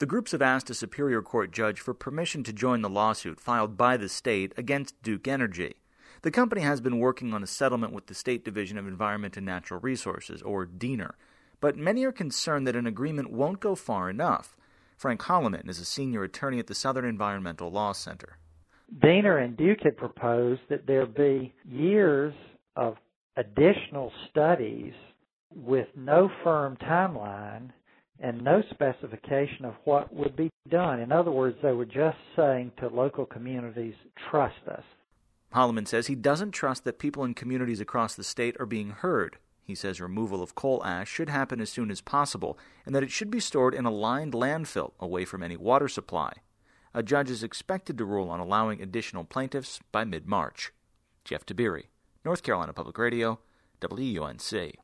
The groups have asked a Superior Court judge for permission to join the lawsuit filed by the state against Duke Energy. The company has been working on a settlement with the State Division of Environment and Natural Resources, or DENR, but many are concerned that an agreement won't go far enough. Frank Holloman is a senior attorney at the Southern Environmental Law Center. DENR and Duke had proposed that there be years of additional studies with no firm timeline and no specification of what would be done. In other words, they were just saying to local communities, trust us. Holloman says he doesn't trust that people in communities across the state are being heard. He says removal of coal ash should happen as soon as possible and that it should be stored in a lined landfill away from any water supply. A judge is expected to rule on allowing additional plaintiffs by mid-March. Jeff Tiberi, North Carolina Public Radio, WUNC.